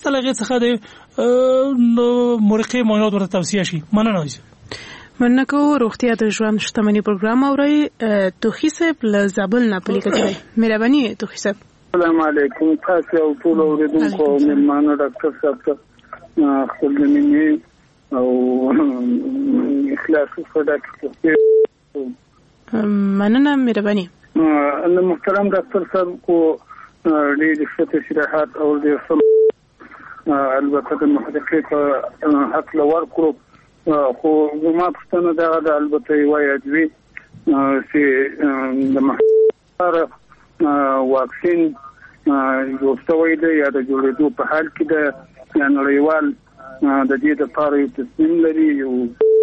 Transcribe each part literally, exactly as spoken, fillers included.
وروسته لغې څخه د مرقې معاینات ورته توصیه شي. مننه. مننه کوو. روغتیا د ژوند شتمنۍ پروګرام اورئ. توخي صاحب له زابل نه په لیکه کې مهرباني. توخي صاحب السلام علیکم. تاسو او ټول اوریدونکو او مېلمانو ډاکټر صاحب ته خپل مننه او اخلاص سره ډاکټر مننه مهرباني. ان محترم ډاکټر صاحب کو ډېر ښه تشریحات او ډېر ښه البته د محققې په حق لور کړو، خو زما پوښتنه دا ده البته یوه یادوي چې د محقق واکسین جوړ شوی دی یا د جوړېدو په حال کې ده، یا نړیوال د دې دپاره یو تصمیم لري، یو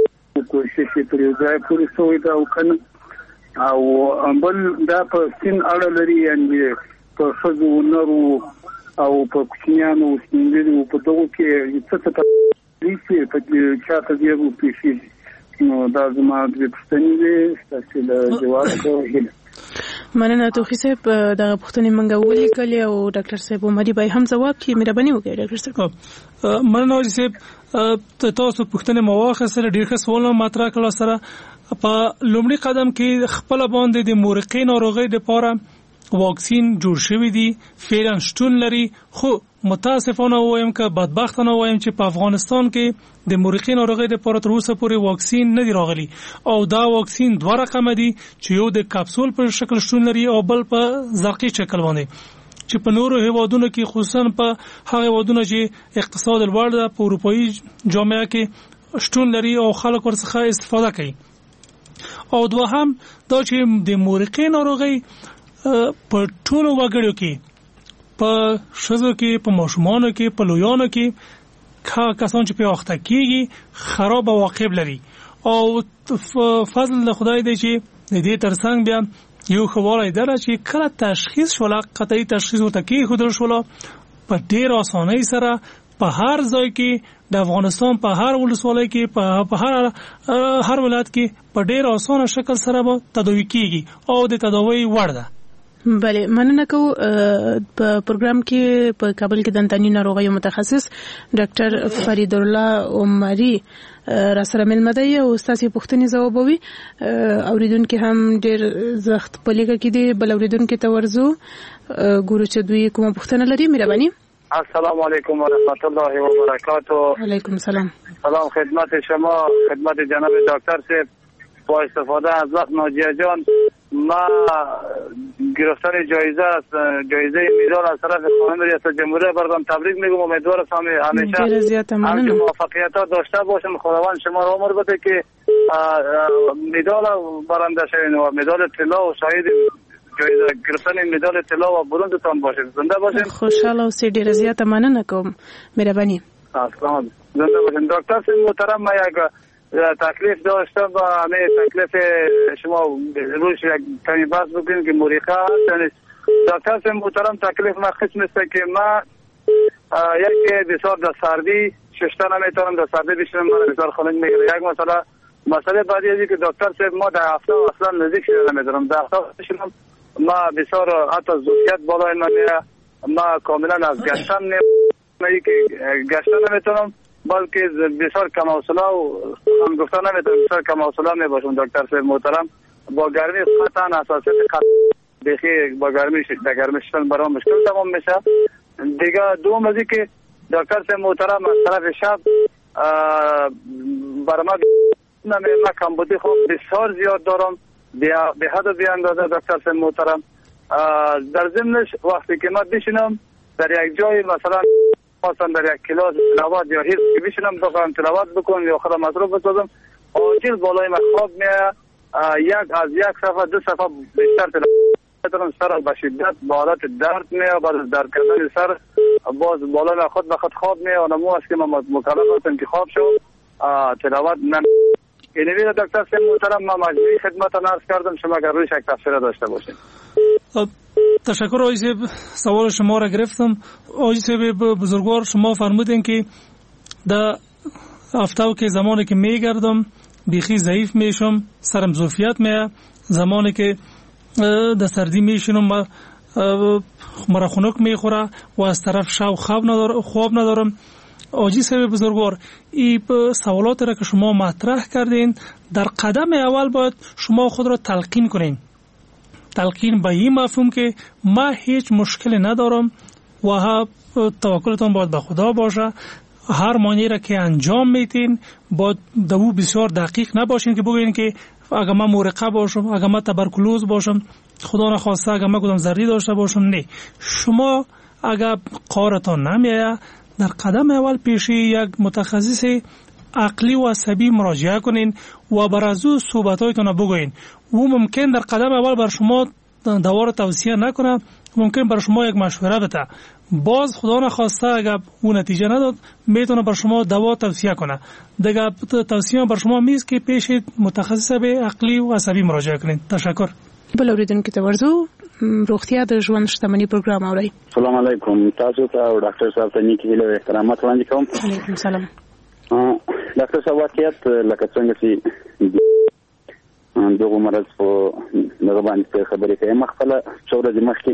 کوشش یې تر یو ځایه پورې شوی ده او که نه، او بل دا په سین اړه لري، یعنې په ښځو نرو او په کوچنیانو سپینږیرو په دغو کې څه څه تغییر چې په چاته دې وپېښېږي. نو دا زما دوې پوښتنې وې، ستاسې له جواب هیله. مننه توخي صاحب. دغه پوښتنې موږ ولیکلې او ډاکټر صاحب عمري به هم ځواب کړي. مهرباني وکړئ ډاکټر صاحب. مننه حاجي صاحب. تاسو پوښتنې مو واخیستله، ډېر ښه سوالونه مطرح کړل. سره په لومړي قدم کې خپله باندې د مرقې ناروغۍ دپاره واکسین جوړ شوی دی، فعلا شتون لري، خو متاسفانه وایم که بدبختانه وایم چې په افغانستان کې د مرقې ناروغۍ لپاره تر اوسه پورې واکسین نه دی راغلی، او دا واکسین دوه رقمه دي چې یو د کپسول په شکل شتون لري او بل په زرقي شکل باندې، چې په نورو هیوادونو کې خصوصا په هغه هیوادونو چې اقتصاد لوړ ده په اروپایي جامعه کې شتون لري او خلک ورڅخه استفاده کوي. او دوهم دا چې د مرقې ناروغۍ په ټولو وګړو کې، په ښځو کې، په ماشومانو کې، په لویانو کې کسان چې په وخت کېږي خراب عواقب لري. او فضل د خدای دی چې د دې ترڅنګ بیا یو خواله ده چې کله تشخیص شولا، قطعي تشخیص ورته کېښودل شولا، په ډېر اسانۍ سره په هر ځای کې د افغانستان په هر ولسوالۍ کې، په هر هر ولایت کې په ډېر اسانه شکل سره به تداوي کېږي او د تداوی وړ ده. بله مننه کوو. په پروګرام کې په کابل کې د دنداني ناروغیو متخصص ډاکټر فرید الله عمري را سره مېلمه دی او ستاسې پوښتنې ځوابوي. اوریدونکي هم ډېر زښت په لیکه کې دي. بل اوریدونکي ته ورځو، ګورو چې دوی کومه پوښتنه لري. مهرباني. السلام علیکم و رحمت الله و برکاته. علیکم السلام. سلام خدمت شما، خدمت جناب دکتر صاحب. با استفاده از وقت ناجیه جان، ما گرفتن جایزه است، جایزه مدال از طرف خانم ریاست جمهوری براتون تبریک میگم. امیدوارم همیشه همچنین موفقیت‌ها داشته باشم. خداوند شما را عمر بده که مدال برنده شوین و مدال طلا و شاهد جایزه گرفتن مدال طلا و برنزتان باشید. زنده باشید. خوشحال اوسئ. ډیره زیاته مننه کوم. مهرباني. سلام. زنده باشید. دکتر صاحب محترم، ما یک تکلیف داشتم و همه تکلیف شما روش یک کمی بحث بکنیم که مرقه هست. دکتر صاحب محترم، تکلیف ما قسم است که ما یک بسیار در سردی ششته نمیتونم، در سردی بشینم، من بسیار خنک میگیره. یک مسئله مسئله بعدی است که دکتر صاحب ما در هفته اصلا نزدیک شده نمیتونم، در هفته بشینم ما بسیار حتی زوجیت بالای من میره، ما کاملا از گشتن نمی که گشتن نمیتونم، بلکه بسیار کم حوصله و هم گفتن نمیتونم، بسیار کم حوصله میباشم. دکتر صاحب محترم، با گرمی قطعا اساسیت بخی با گرمی در گرمی شدن برام مشکل تمام میشه. دیگه دوم ازی که دکتر صاحب محترم از طرف شب برام نمی ما کمبودی خوب بسیار زیاد دارم، به حد و بی اندازه. دکتر صاحب محترم، در ضمنش وقتی که ما بشینم در یک جای مثلا خاصا در یک کلاس تلاوت یا حفظ که بشینم بخوام تلاوت بکنم یا خودم مصروف بسازم، عاجل بالای من خواب میاد، یک از یک صفحه دو صفحه بیشتر تلاوت سر به شدت با حالت درد میاد، بعد از درد کردن سر باز بالای من خود به خود خواب میاد. نمو است که من مکلف هستم که خواب شو تلاوت نم. اینه ویرا دکتر صاحب محترم، ما مجموعی خدمتتان عرض کردم، شما اگر رویش یک تفسیر داشته باشید. تشکر آقای صاحب، سوال شما را گرفتم. آقای صاحب بزرگوار، شما فرمودین که در هفته که زمانی که میگردم بیخی ضعیف میشم، سرم زوفیت میاد، زمانی که در سردی میشینم مرخونک میخوره و از طرف شب خواب ندارم خواب ندارم. آجی صاحب بزرگوار، این سوالات را که شما مطرح کردین در قدم اول باید شما خود را تلقین کنین. تلقین به این مفهوم که ما هیچ مشکلی ندارم و توکلتون باید به خدا باشه. هر معنی را که انجام میتین باید دو بسیار دقیق نباشین که بگوین که اگر من مورقه باشم، اگر من تبرکلوز باشم، خدا نخواسته اگر من کدام ضرری داشته باشم، نه. شما اگر کارتان نمیایه در قدم اول پیش یک متخصص عقلی و عصبی مراجعه کنین و بر از او صحبتایتان بگوین. او ممکن در قدم اول بر شما دوا را توصیه نکنه، ممکن بر شما یک مشوره بده. باز خدا نخواسته اگر اون نتیجه نداد میتونه بر شما دوا توصیه کنه. دیگه توصیه بر شما میست که پیش متخصص به عقلی و عصبی مراجعه کنین. تشکر. بل اوریدونکو ته ورځو روغتیا د ژوند شتمنۍ پروګرام اورئ. السلام علیکم. تاسو ته او ډاکټر صاحب ته نیکی هیله احترامات وړاندې کوم. علیکم السلام. ډاکټر صاحب واقعیت لکه څنګه چې دغه مرض په دغه باندې خبرې کوي مخفله څو ورځې مخکې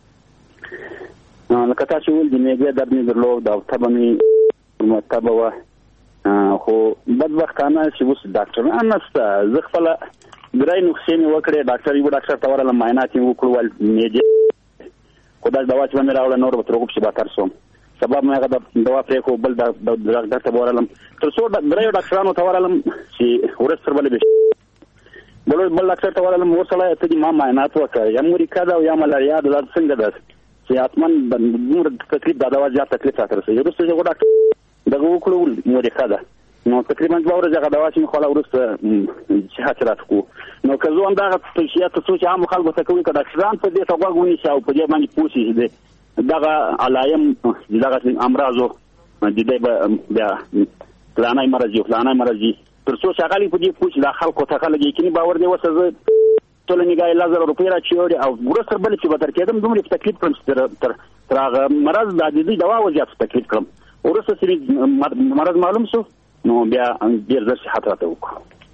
لکه تاسو ول د میګه درد مې درلود او تبه مې مرتبه وه خو بدبختانه چې اوس ډاکټر نشته. زه خپله درې نسخې مې وکړې، ډاکټر یو ډاکټر ته ورغلم، معاینات یې وکړو، ول میګه خو دا دوا چې مې راوړه نور به تر هغو پسې بهتر شوم. سبب مې هغه دوا پرېښو، بل ډاکټر ته به ورغلم، تر څو درېیو ډاکټرانو ته ورغلم چې ورځ تر بلې به بل بل ډاکټر ته ورغلم، ورسره ته دې ما معاینات وکړه، یا موریکا ده او یا ملاریا ده، دا څنګه ده چې حتما دومره تکلیف دا دوا زیات تکلیف راته رسوي. وروسته چې هغو ډاکټر دغه وکړو موریکا ده، نو تقریبا دوه ورځې هغه دوا چې مې خوړه وروسته صحت راته کړو. نو که زه همدغه توصیه ته څو چې عامو خلکو ته کوي که ډاکټران په دې ته غوږ ونیسي او په دې باندې پوه شي چې دغه علایم دغه امراضو د دې به بیا فلانی مرض وي فلانی مرض وي تر څو چې هغه په دې پوه شي دا خلکو ته خلک یقیني باور دی اوس زه ټوله نګاه یې لس زره روپۍ راچوړې او وروسته بلې چې به تر کېدم دومره په تکلیف کړم چې تر تر هغه مرض دا د دوی دوا وزیات تکلیف کړم. وروسته چې مرض معلوم شو نو بیا ډېر زر صحت راته وکړو.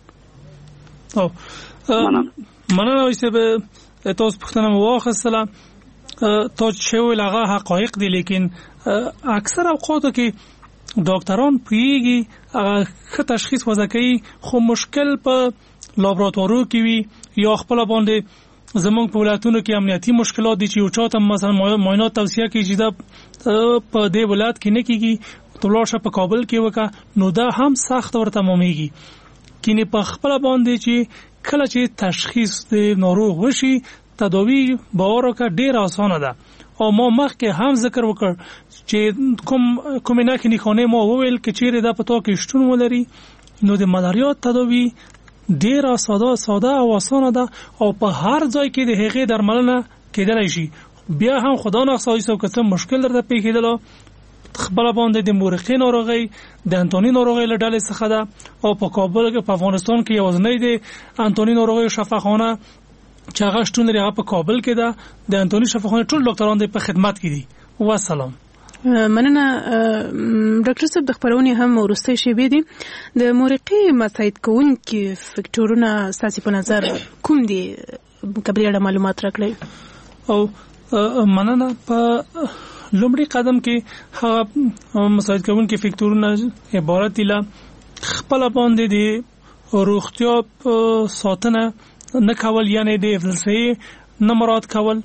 مننه وایسته به تاسو پوښتنه مو واخیستله. تا چې ویل هغه حقایق دي، لیکن اکثر اوقاتو کې ډاکټران پوهېږي هغه ښه تشخیص وضع کوي، خو مشکل په لابراتوارو کې وي یا خپله باندې زمونږ په ولایتونو کې امنیتي مشکلات دي چې یو چا ته مثلا معاینات توصیه کوي چې دا په دې ولایت کې نه کېږي، ته ولاړ شه په کابل کې وکړه، نو دا هم سخت ورته تمامېږي. کینې په خپله باندې چې کله چې تشخیص د ناروغ وشي تداوی باور وکړه ډېره اسانه ده. او ما مخکې هم ذکر وکړ چې کوم کومې نښې نښانې ما وویل که چیرې دا په تا کې شتون ولري نو د ملاریا تداوی ډېره ساده ساده او اسانه ده او په هر ځای کې د هغې درملنه کېدلی شي. بیا هم خدا نخواسته که څه مشکل درته پیښېدله خپل باندې د مورخې ناروغي د انټونی ناروغي له ډلې څخه ده او په کابل کې په افغانستان کې یوازینی د انټونی ناروغي شفاخانه چې هغه شتون لري په کابل کې ده. د انټونی شفاخانه ټول ډاکټران په خدمت کې دي. والسلام. مننه ډاکټر صاحب. د خبرونې هم ورسته شي به دي د مورخې مساعد کوونکي فکټورونه ساسي په نظر کوم دي قبل اړه معلومات راکړئ. او مننه په لومړي قدم کې هغه مساعد کوونکي فکټورونه عبارت دي له خپل باندې دي روغتیا ساتنه نه کول، یعنی د افلسي نه مراد کول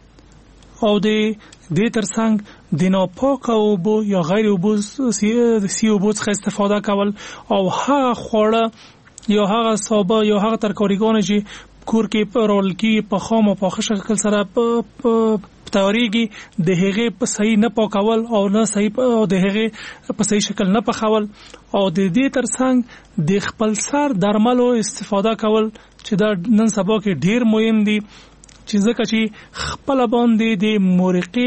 او د دې ترڅنګ د ناپاک اوبو یا غیر اوبو سی اوبو څخه استفاده کول او هغه خواړه یا هغه سابه یا هغه ترکاریګان چې کور کې په رول کې په خام او په شکل سره په تاریږي د هغې په صحیح نه پاکول او نه صحیح او د هغې په صحیح شکل نه پخول او د دې ترڅنګ د خپل سر درملو استفاده کول چې دا نن سبا کې ډیر مهم دي چې ځکه چې خپل باندې د مورقي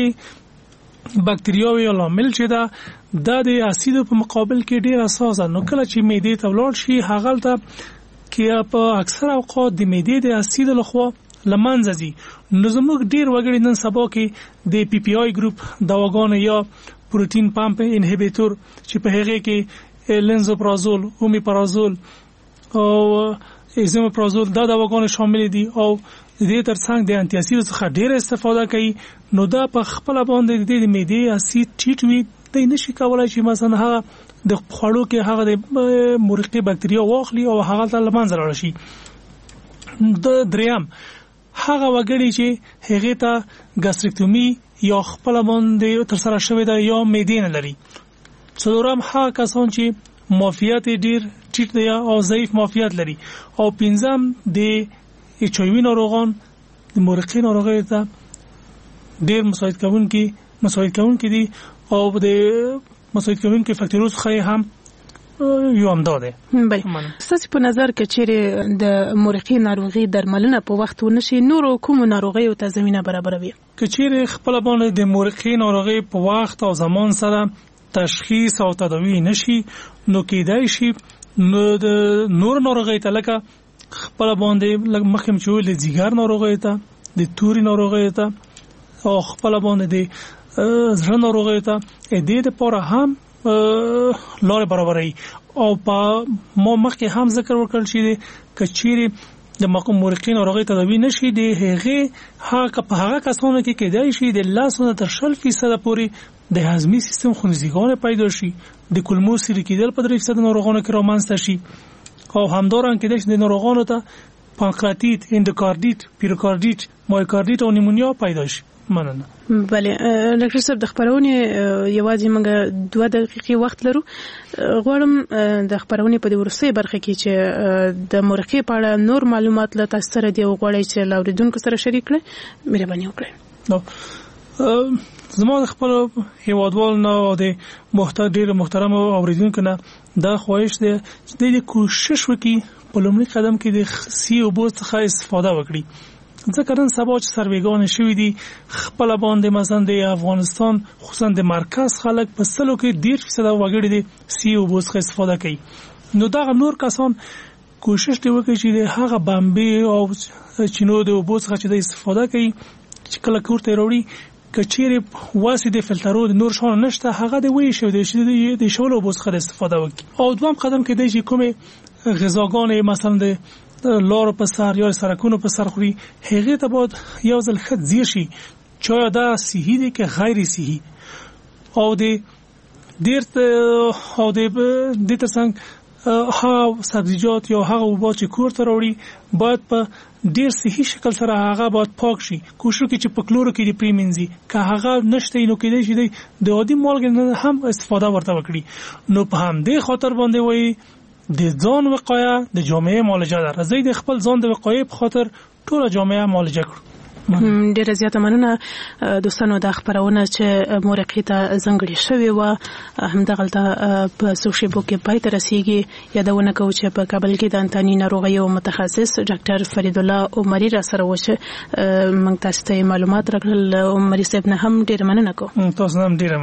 بکتریاوي او لامل چې دا د اسید په مقابل کې ډیر اساس نو کله چې معدې ته ولاړ شي هغه ته کې په اکثر اوقات د معدې د اسید لخوا لمنځه ځي. نو زموږ ډیر وګړي نن سبا کې د پی پی آی ګروپ دواګان یا پروتین پمپ انهیبیټور چې په هغه کې لنزوپرازول، اومیپرازول او ایزومپرازول دا دواګان شامل دي او د دې ترڅنګ د انټي اسید څخه ډیر استفاده کوي نو دا په خپل باندې د معدې اسید ټیټ وي د نشي کولای چې مثلا هغه د خوړو کې هغه د مرقي بکټریا واخلي او هغه ته لمنځه لاړ شي. د دریم هغه وګړي چې هغه ته ګاستریکټومي یا خپل باندې تر سره شوی دا یا معدې نه لري. څلورم هغه کسان چې معافیت ډیر ټیټ دی او ضعیف معافیت لري. او پنځم د ایچ آی وی ناروغان د مرقي ناروغي ته ډیر مساعد کوونکي مساعد کوونکي دي او د مساعد کوونکي فاکټورز خو هم یو هم ده. بله ستاسو په نظر کې چې د مرقي ناروغي درملنه په وخت ونشي نور کوم ناروغي ته زمينه برابروي؟ که چیرې خپل باندې د مرقي ناروغي په وخت او زمان سره تشخیص او تداوی نشي نو کېدای شي نو د نور ناروغي ته لکه خپل باندې مخکې چې ول زیګر ناروغي ته د توري ناروغي ته او خپل باندې د زړه ناروغي ته د دې لپاره هم لار برابرۍ او په مو مخکې هم ذکر وکړل چې کچيري د مقام مرقي ناروغي تداوی نشي د هغه هغه په هغه کسانو کې کېدای شي د لاسونه تر شل فیصد پورې د هضمي سیستم خونریزګان پیدا شي د کولمو سری کېدل په درې فیصد ناروغانو کې رامنځته شي او همدارن کېدای شي د ناروغانو ته پانکراتیت اندوکاردیت پیروکاردیت مایوکاردیت او نیمونیا پیدا شي. مننه. بله ډاکټر صاحب د خبرونې یوازې موږ دوه دقیقې وخت لرو. غواړم د خبرونې په دې ورسې برخه کې چې د مرقي په اړه نور معلومات له تاسو سره دی غواړئ چې لاوریدونکو سره شریک کړئ مهرباني وکړئ. نو زما د خپل هیوادوال نه او د محترم ډیر محترم اوریدونکو نه دا خواهش دی چې د کوشش وکړي په لومړي قدم کې د سی او بو څخه استفاده وکړي. ځکه نن سبا چې سروېګان شوي دي خپل باندې مثلا د افغانستان خصوصا د مرکز خلک په سلو کې ډیر فیصد وګړي دي سی او بو څخه استفاده کوي. نو دا نور کسان کوشش دی وکړي چې د هغه بامبي او چینو د اوبو څخه چې د استفاده کوي چې کله کورته وروړي کچېره واسي د فلټرو د نور شون نشته هغه د وی شو د شول اوبو څخه استفاده وکړي. او دوام قدم کې دی چې کومه غذاګان مثلا د لارو په سر یا سرکونو په سر خوري هغه ته باید یو ځل خد زیر شي چې دا صحیح دي که غیر صحیح او د ډیر او د د ترڅنګ ها سبزیجات یا هغه وبا چې کور ته وروړي باید په ډیر صحیح شکل سره هغه باید پاک شي. کوشش وکړي چې په کلورو کې د پریمنځي که هغه نشته نو کېدای شي د عادي مالګې هم استفاده ورته وکړي. نو په هم دې خاطر باندې وایي د ځان وقایه د جامعه معالجه ده. راځي د خپل ځان د وقایې په خاطر ټول جامعه معالجه کړو. ډیره زیاته مننه دوستانو د خبرونه چې مرقي ته ځنګړې شوې و همدغه په سوشيبو کې پای ته رسیدي یادونه کوم چې په کابل کې د انتاني ناروغیو متخصص ډاکټر فرید الله عمري را سره وشه موږ تاسو ته معلومات راکړل. عمري صاحب نه هم ډیره مننه کوم. تاسو هم ډیره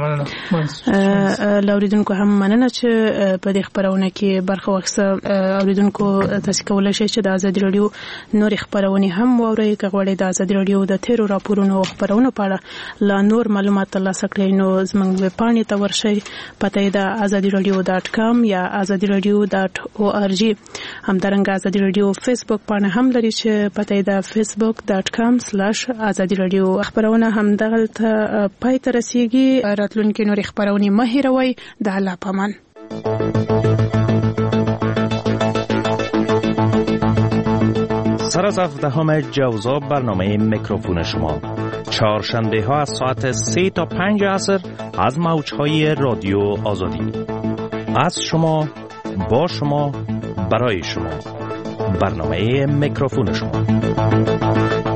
مننه. لاوریدونکو هم مننه چې په دې خبرونه کې برخه واخیسته. اوریدونکو تاسو کولای شئ چې د ازادي رادیو نور خبرونه هم واورئ که غواړئ د ازادي رادیو د تیرو راپورونو او خبرونو په اړه لا نور معلومات ترلاسه کړئ نو زموږ ویب پاڼې ته ورشئ. پته یې د ازادي رادیو ډاټ کام یا ازادي رادیو ډاټ او ار جی. همدارنګه ازادي رادیو فیسبوک پاڼه هم لري چې پته یې د فیسبوک ډاټ کام سلاش ازادي رادیو. خبرونه هم دغه ته پای ته رسیدي. راتلونکي نور خبرونه مه هېروئ. د الله پامان. سر از هفدهم جوزا برنامه میکروفون شما چهارشنبه ها از ساعت سه تا پنج عصر از موجهای رادیو آزادی از شما با شما برای شما برنامه میکروفون شما.